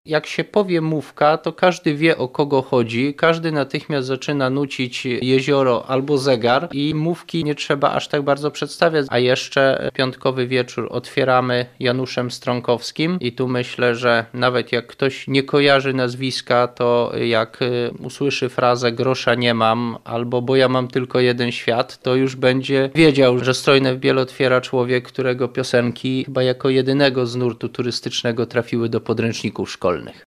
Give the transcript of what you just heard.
Jak się powie mówka, to każdy wie, o kogo chodzi, każdy natychmiast zaczyna nucić jezioro albo zegar i mówki nie trzeba aż tak bardzo przedstawiać. A jeszcze piątkowy wieczór otwieramy Januszem Strąkowskim i tu myślę, że nawet jak ktoś nie kojarzy nazwiska, to jak usłyszy frazę grosza nie mam albo bo ja mam tylko jeden świat, to już będzie wiedział, że Strojne w Biel otwiera człowiek, którego piosenki chyba jako jedynego z nurtu turystycznego trafiły do podręczników szkolnych.